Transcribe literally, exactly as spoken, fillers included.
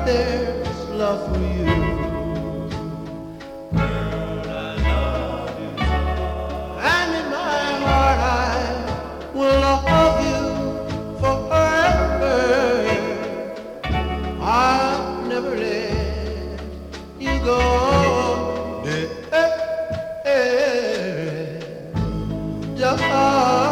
there's love for you. Girl, I love you. And in my heart I will love you forever. I'll never let you go. Eh, eh, eh. Just